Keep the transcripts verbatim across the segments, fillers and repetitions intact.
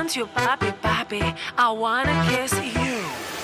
want you, papi, papi. I wanna kiss you.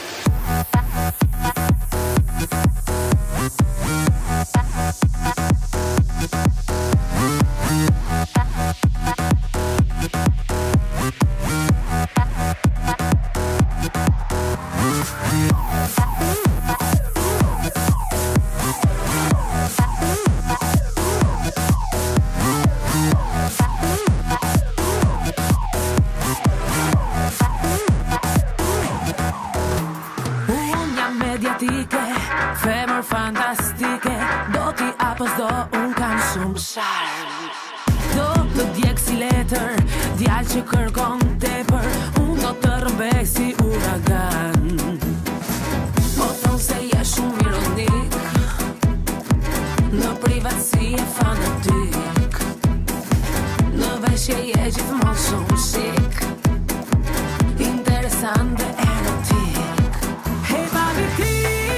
Femër fantastike, do t'i apës do unë kam shumë sharm. Do të djek si letër, djallë që kërkon tepër, unë do të rëmbej si uragan. Po thonë se je shumë ironik, në privatësi e fanatik, në veshje je gjithmonë shumë shik, interesant dhe erotik. Hey papi ti,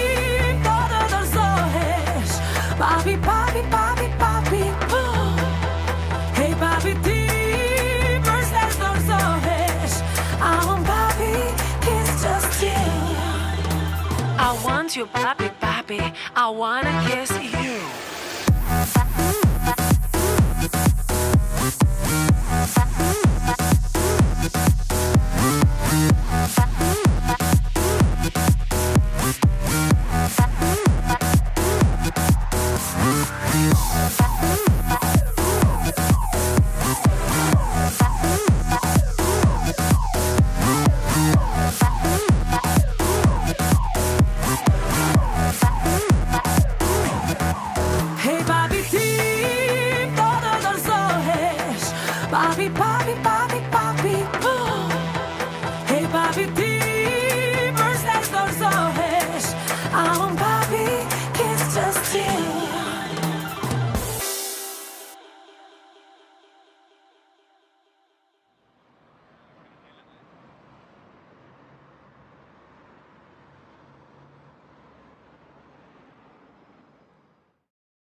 papi, papi, papi, papi, oh. Hey papi ti, përse dorëzohesh? I want papi, kiss just you. I want you, papi, papi. I wanna kiss you.